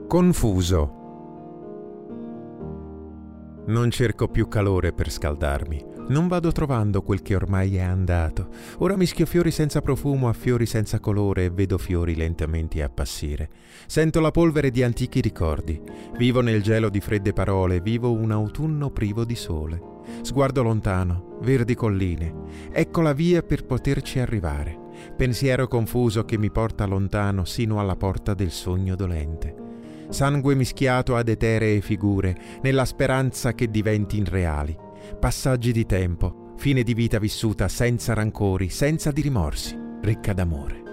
Confuso. Non cerco più calore per scaldarmi, non vado trovando quel che ormai è andato. Ora mischio fiori senza profumo a fiori senza colore e vedo fiori lentamente appassire. Sento la polvere di antichi ricordi, vivo nel gelo di fredde parole, vivo un autunno privo di sole. Sguardo lontano, verdi colline, ecco la via per poterci arrivare. Pensiero confuso che mi porta lontano sino alla porta del sogno dolente. Sangue mischiato ad eteree figure, nella speranza che diventi reali. Passaggi di tempo, fine di vita vissuta senza rancori, senza di rimorsi, ricca d'amore.